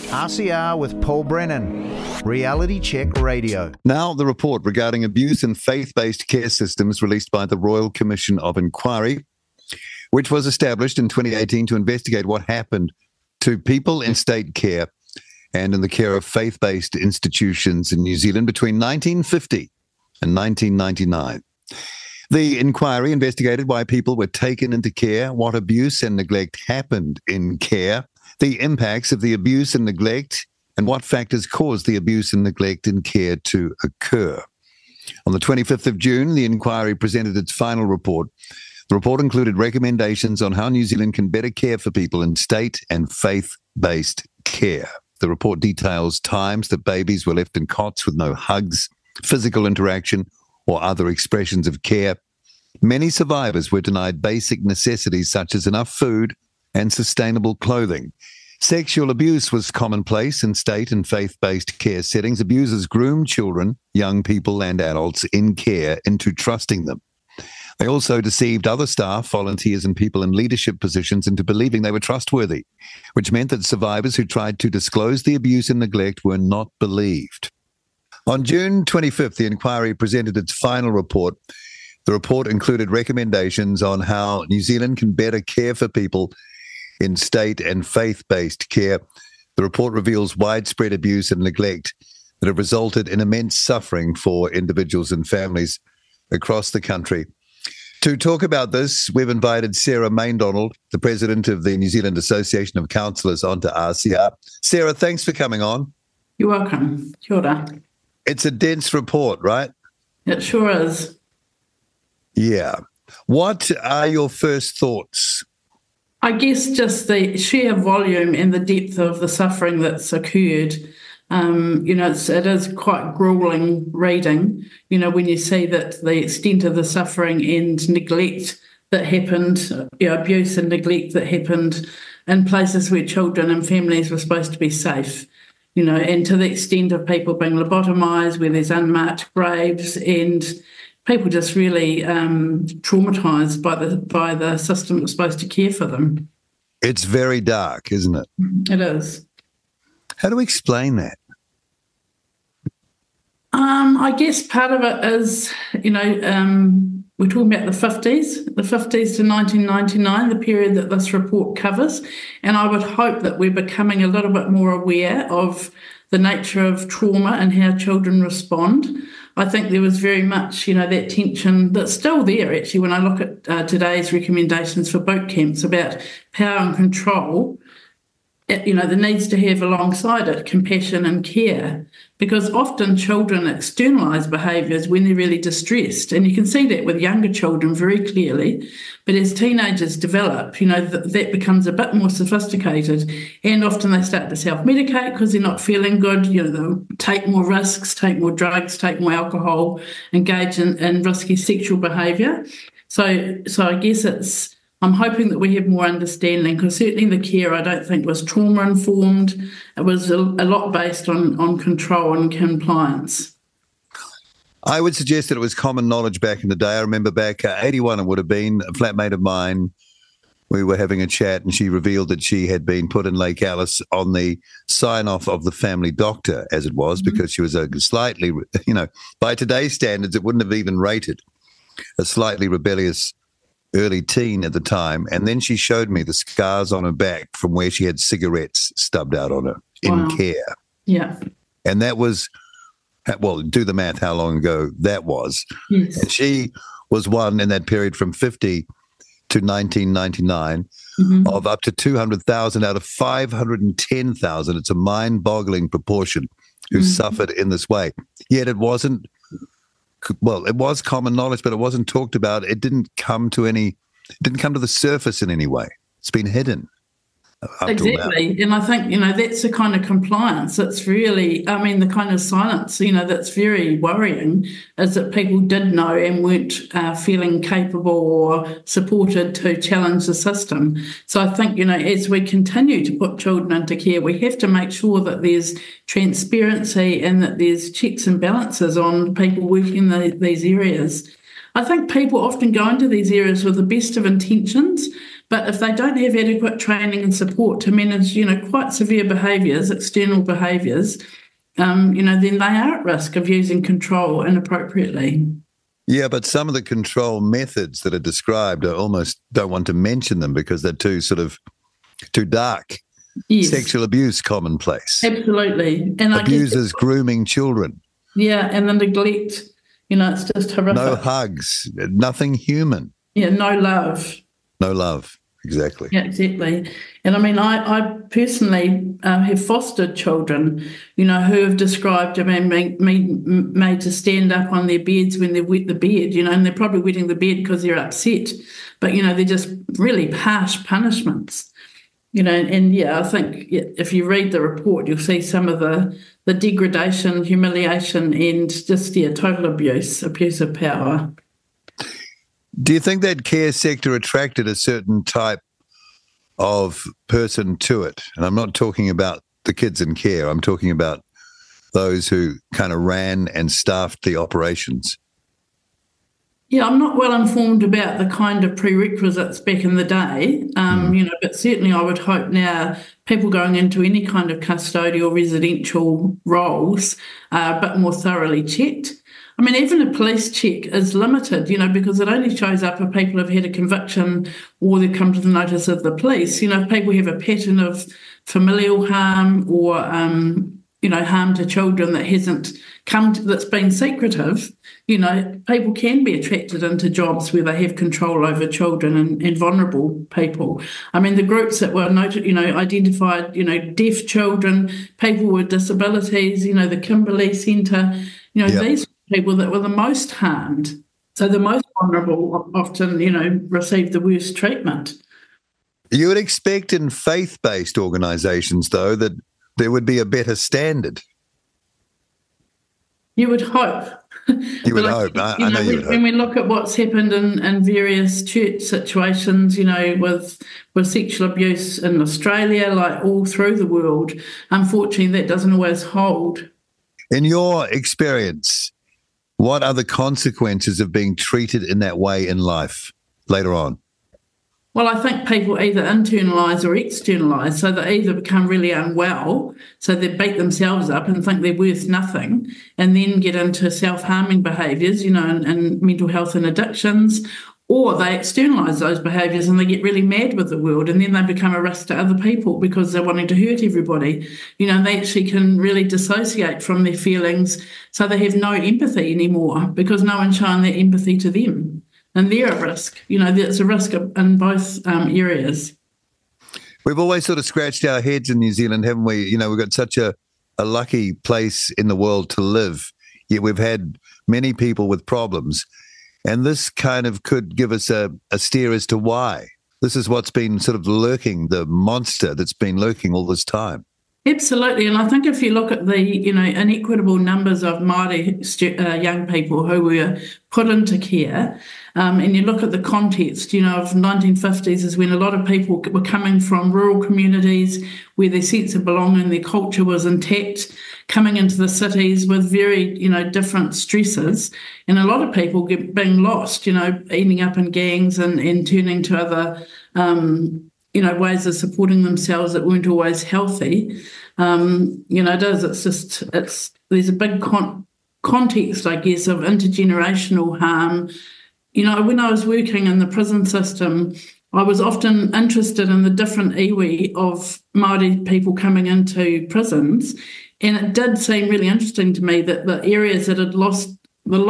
RCR with Paul Brennan, Reality Check Radio. Now, the report regarding abuse in faith-based care systems released by the Royal Commission of Inquiry, which was established in 2018 to investigate what happened to people in state care and in the care of faith-based institutions in New Zealand between 1950 and 1999. The inquiry investigated why people were taken into care, what abuse and neglect happened in care, the impacts of the abuse and neglect, and what factors caused the abuse and neglect in care to occur. On the 25th of June, the inquiry presented its final report. The report included recommendations on how New Zealand can better care for people in state and faith-based care. The report details times that babies were left in cots with no hugs, physical interaction, or other expressions of care. Many survivors were denied basic necessities such as enough food and sustainable clothing. Sexual abuse was commonplace in state and faith-based care settings. Abusers groomed children, young people, and adults in care into trusting them. They also deceived other staff, volunteers, and people in leadership positions into believing they were trustworthy, which meant that survivors who tried to disclose the abuse and neglect were not believed. On June 25th, the inquiry presented its final report. The report included recommendations on how New Zealand can better care for people in state and faith-based care. The report reveals widespread abuse and neglect that have resulted in immense suffering for individuals and families across the country. To talk about this, we've invited Sarah Maindonald, the president of the New Zealand Association of Counsellors, onto RCR. Sarah, thanks for coming on. You're welcome. Kia ora. It's a dense report, right? It sure is. Yeah. What are your first thoughts? I guess just the sheer volume and the depth of the suffering that's occurred. It is quite grueling reading, when you see that the extent of the suffering and neglect that happened, abuse and neglect that happened in places where children and families were supposed to be safe, and to the extent of people being lobotomised, where there's unmarked graves, and people just really traumatised by the system that was supposed to care for them. It's very dark, isn't it? It is. How do we explain that? I guess part of it is, we're talking about the 50s to 1999, the period that this report covers, and I would hope that we're becoming a little bit more aware of the nature of trauma and how children respond. I think there was very much, that tension that's still there, actually, when I look at today's recommendations for boot camps about power and control. There needs to have alongside it compassion and care, because often children externalise behaviours when they're really distressed, and you can see that with younger children very clearly. But as teenagers develop, that becomes a bit more sophisticated, and often they start to self-medicate because they're not feeling good. They'll take more risks, take more drugs, take more alcohol, engage in risky sexual behaviour. So I guess I'm hoping that we have more understanding, because certainly the care, I don't think, was trauma-informed. It was a lot based on control and compliance. I would suggest that it was common knowledge back in the day. I remember back 81, it would have been, a flatmate of mine, we were having a chat and she revealed that she had been put in Lake Alice on the sign-off of the family doctor, as it was, because she was a slightly, by today's standards, it wouldn't have even rated a slightly rebellious early teen at the time, and then she showed me the scars on her back from where she had cigarettes stubbed out on her in care. Yeah. And that was, well, do the math how long ago that was. Yes. And she was one in that period from 50 to 1999 of up to 200,000 out of 510,000. It's a mind-boggling proportion who suffered in this way. Yet it wasn't, well, it was common knowledge, but it wasn't talked about. It didn't come to the surface in any way. It's been hidden. Exactly. And I think, that's the kind of compliance that's really, the kind of silence, that's very worrying, is that people did know and weren't feeling capable or supported to challenge the system. So I think, as we continue to put children into care, we have to make sure that there's transparency and that there's checks and balances on people working in these areas. I think people often go into these areas with the best of intentions, But if they don't have adequate training and support to manage, quite severe behaviours, external behaviours, then they are at risk of using control inappropriately. Yeah, but some of the control methods that are described, I almost don't want to mention them because they're too dark. Yes. Sexual abuse commonplace. Absolutely. And abusers grooming children. Yeah, and the neglect, it's just horrific. No hugs, nothing human. Yeah, no love. No love, exactly. Yeah, exactly. And I mean, I personally have fostered children, who have described being made to stand up on their beds when they wet the bed, and they're probably wetting the bed because they're upset. But, they're just really harsh punishments. I think if you read the report, you'll see some of the degradation, humiliation, and just total abuse of power. Do you think that care sector attracted a certain type of person to it? And I'm not talking about the kids in care. I'm talking about those who kind of ran and staffed the operations. Yeah, I'm not well informed about the kind of prerequisites back in the day, but certainly I would hope now people going into any kind of custodial residential roles are a bit more thoroughly checked. I mean, even a police check is limited, because it only shows up if people have had a conviction or they come to the notice of the police. If people have a pattern of familial harm or, harm to children that hasn't that's been secretive, people can be attracted into jobs where they have control over children and vulnerable people. I mean, the groups that were noted, identified, deaf children, people with disabilities, the Kimberley Centre, these people that were the most harmed. So the most vulnerable often, receive the worst treatment. You would expect in faith-based organisations, though, that there would be a better standard. You would hope. You would hope. I know you would hope. When we look at what's happened in various church situations, with sexual abuse in Australia, like all through the world, unfortunately that doesn't always hold. In your experience, what are the consequences of being treated in that way in life later on? Well, I think people either internalise or externalise, so they either become really unwell, so they beat themselves up and think they're worth nothing, and then get into self-harming behaviours, and mental health and addictions, or they externalise those behaviours and they get really mad with the world, and then they become a risk to other people because they're wanting to hurt everybody. They actually can really dissociate from their feelings, so they have no empathy anymore because no one's showing their empathy to them. And they're at risk. There's a risk in both areas. We've always sort of scratched our heads in New Zealand, haven't we? We've got such a lucky place in the world to live, yet we've had many people with problems. And this kind of could give us a steer as to why. This is what's been sort of lurking, the monster that's been lurking all this time. Absolutely. And I think if you look at the, inequitable numbers of Māori young people who were put into care, and you look at the context, of 1950s is when a lot of people were coming from rural communities where their sense of belonging, their culture was intact, coming into the cities with very, different stresses, and a lot of people being lost, ending up in gangs and turning to other ways of supporting themselves that weren't always healthy. There's a big context, I guess, of intergenerational harm. When I was working in the prison system, I was often interested in the different iwi of Māori people coming into prisons, and it did seem really interesting to me that the areas that had lost the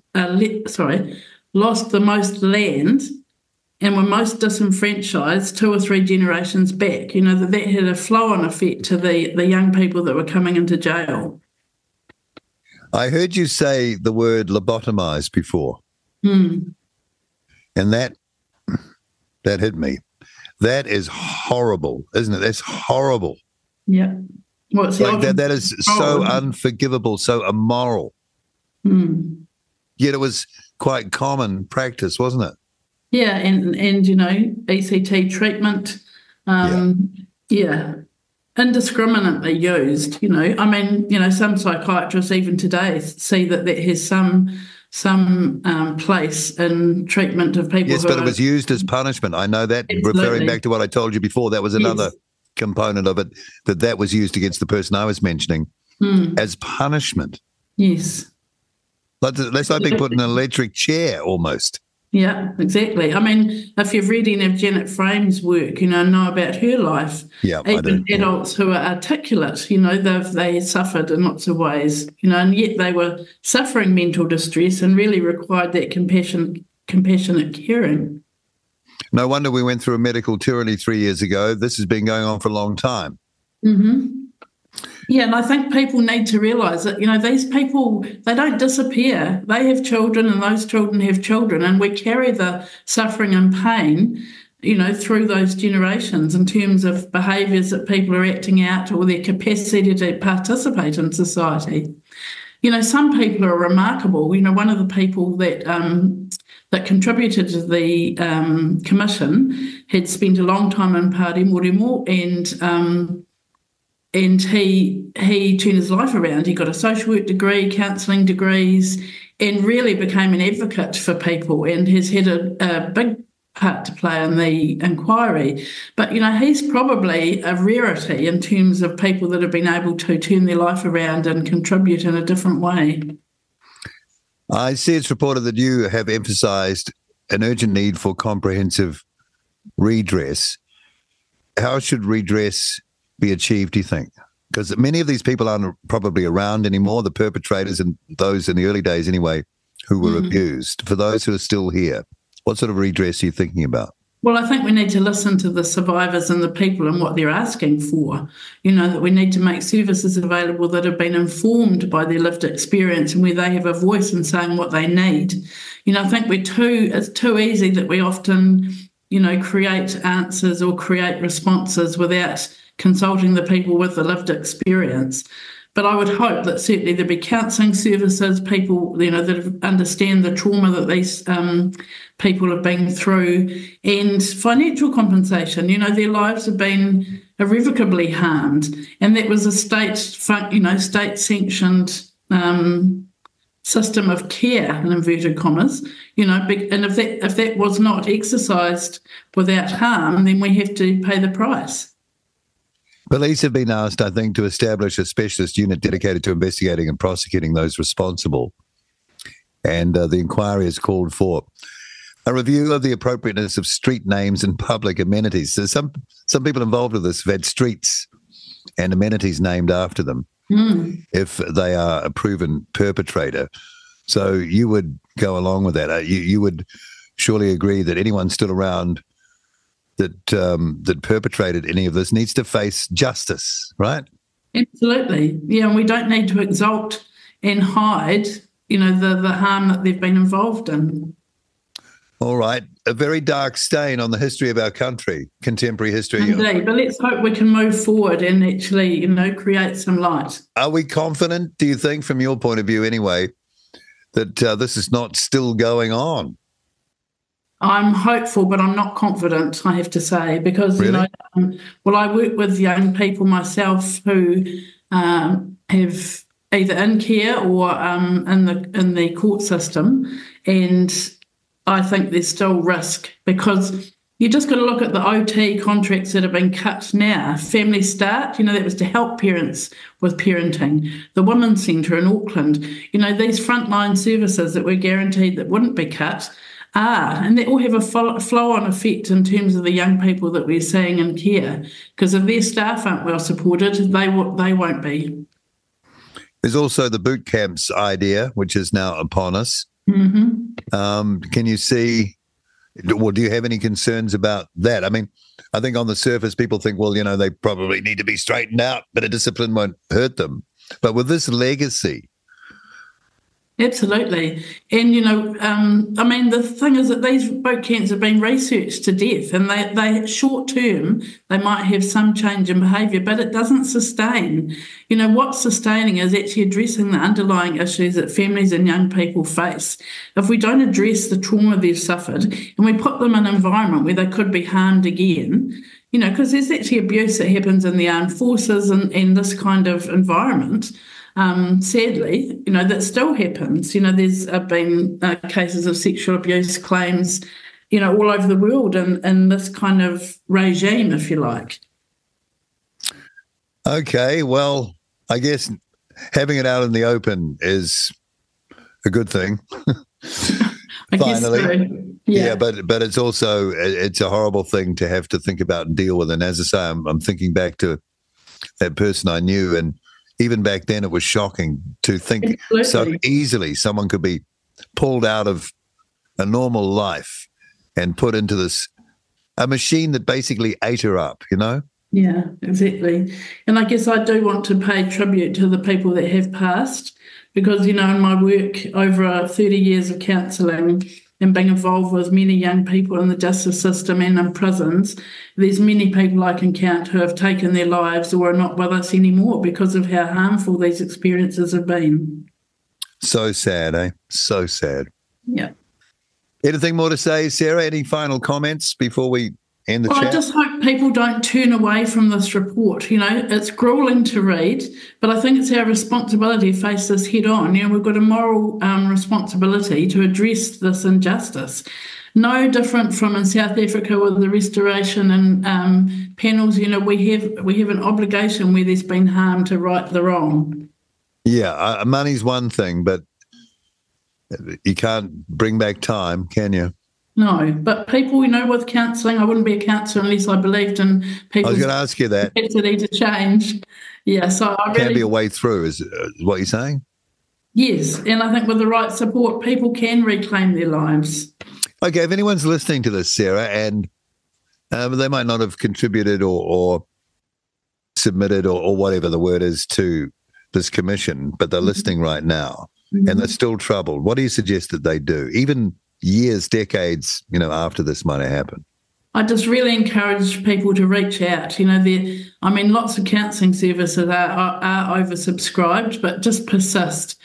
most land and were most disenfranchised 2 or 3 generations back, that had a flow-on effect to the young people that were coming into jail. I heard you say the word lobotomised before. And that hit me. That is horrible, isn't it? That's horrible. Yeah. That is so unforgivable, so immoral. Yet it was quite common practice, wasn't it? Yeah, and ECT treatment, indiscriminately used. Some psychiatrists even today see that has some place in treatment of people. Yes, but it was used as punishment. I know that. Absolutely. Referring back to what I told you before, that was another component of it, that was used against the person I was mentioning as punishment. Yes. That's like being put in an electric chair almost. Yeah, exactly. I mean, if you've read any of Janet Frame's work, know about her life. Yeah, even adults who are articulate, they suffered in lots of ways, and yet they were suffering mental distress and really required that compassionate caring. No wonder we went through a medical tyranny 3 years ago. This has been going on for a long time. Mm-hmm. Yeah, and I think people need to realise that, these people, they don't disappear. They have children and those children have children, and we carry the suffering and pain, through those generations in terms of behaviours that people are acting out or their capacity to participate in society. Some people are remarkable. One of the people that contributed to the commission had spent a long time in Pāremoremo, and he turned his life around. He got a social work degree, counselling degrees, and really became an advocate for people, and has had a big part to play in the inquiry. But, he's probably a rarity in terms of people that have been able to turn their life around and contribute in a different way. I see it's reported that you have emphasised an urgent need for comprehensive redress. How should redress be achieved, do you think? Because many of these people aren't probably around anymore, the perpetrators and those in the early days anyway who were abused. For those who are still here, what sort of redress are you thinking about? Well, I think we need to listen to the survivors and the people and what they're asking for. That we need to make services available that have been informed by their lived experience and where they have a voice in saying what they need. I think it's too easy that we often, create answers or create responses without consulting the people with the lived experience. But I would hope that certainly there'd be counselling services, people, that understand the trauma that these people have been through, and financial compensation. Their lives have been irrevocably harmed, and that was a state-sanctioned system of care, in inverted commas. And if that was not exercised without harm, then we have to pay the price. Police have been asked, I think, to establish a specialist unit dedicated to investigating and prosecuting those responsible. And the inquiry has called for a review of the appropriateness of street names and public amenities. So some people involved with this have had streets and amenities named after them if they are a proven perpetrator. So you would go along with that. You would surely agree that anyone still around that perpetrated any of this needs to face justice, right? Absolutely. Yeah, and we don't need to exalt and hide, the harm that they've been involved in. All right. A very dark stain on the history of our country, contemporary history. Indeed, but let's hope we can move forward and actually, create some light. Are we confident, do you think, from your point of view anyway, that this is not still going on? I'm hopeful, but I'm not confident, I have to say, because, Really? I work with young people myself who have either in care or in the court system, and I think there's still risk because you just got to look at the OT contracts that have been cut now. Family Start, that was to help parents with parenting. The Women's Centre in Auckland, these frontline services that were guaranteed that wouldn't be cut and they all have a flow-on effect in terms of the young people that we're seeing in care, because if their staff aren't well supported, they won't be. There's also the boot camps idea, which is now upon us. Mm-hmm. Can you see, well, do you have any concerns about that? I mean, I think on the surface, people think, well, they probably need to be straightened out, but a discipline won't hurt them. But with this legacy, Absolutely. And, the thing is that these boot camps have been researched to death, and they short term, they might have some change in behaviour, but it doesn't sustain. What's sustaining is actually addressing the underlying issues that families and young people face. If we don't address the trauma they've suffered and we put them in an environment where they could be harmed again, because there's actually abuse that happens in the armed forces and this kind of environment. Sadly, that still happens. There's been cases of sexual abuse claims, all over the world in this kind of regime, if you like. Okay, well, I guess having it out in the open is a good thing. I Finally. guess so. Yeah, but it's also, it's a horrible thing to have to think about and deal with. And as I say, I'm thinking back to that person I knew, and even back then it was shocking to think so easily someone could be pulled out of a normal life and put into a machine that basically ate her up, Yeah, exactly. And I guess I do want to pay tribute to the people that have passed, because, in my work over 30 years of counselling and being involved with many young people in the justice system and in prisons, there's many people I can count who have taken their lives or are not with us anymore because of how harmful these experiences have been. So sad, eh? So sad. Yeah. Anything more to say, Sarah? Any final comments before we end the chat? I just hope people don't turn away from this report. It's grueling to read, but I think it's our responsibility to face this head on. We've got a moral responsibility to address this injustice. No different from in South Africa with the restoration and panels. We have an obligation where there's been harm to right the wrong. Yeah, money's one thing, but you can't bring back time, can you? No, but people, with counselling, I wouldn't be a counsellor unless I believed in people's I was going to ask you that. capacity to change. Yeah, so I really... Can be a way through, is what you're saying? Yes, and I think with the right support, people can reclaim their lives. Okay, if anyone's listening to this, Sarah, and they might not have contributed or submitted or whatever the word is to this commission, but they're listening right now, and they're still troubled, what do you suggest that they do? Even years, decades, after this might have happened. I just really encourage people to reach out. Lots of counselling services are oversubscribed, but just persist.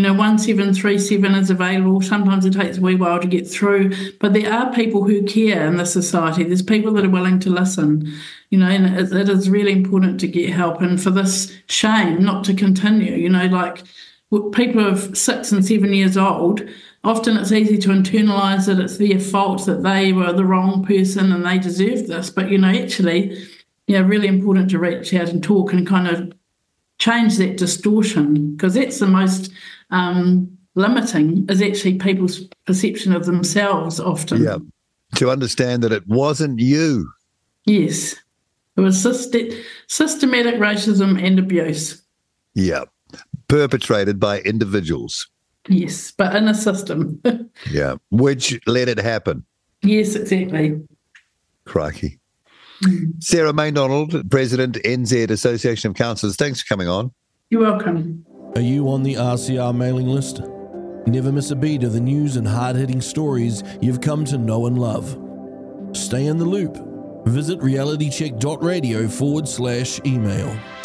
1737 is available. Sometimes it takes a wee while to get through, but there are people who care in the society. There's people that are willing to listen, and it is really important to get help, and for this shame not to continue. People of 6 and 7 years old, often it's easy to internalise that it's their fault, that they were the wrong person and they deserve this. But, really important to reach out and talk and kind of change that distortion, because that's the most limiting, is actually people's perception of themselves often. Yeah, to understand that it wasn't you. Yes, it was systematic racism and abuse. Yeah, perpetrated by individuals. Yes, but in a system. Yeah, which let it happen. Yes, exactly. Crikey. Sarah Maindonald, President, NZ Association of Councillors, thanks for coming on. You're welcome. Are you on the RCR mailing list? Never miss a beat of the news and hard-hitting stories you've come to know and love. Stay in the loop. Visit realitycheck.radio/email.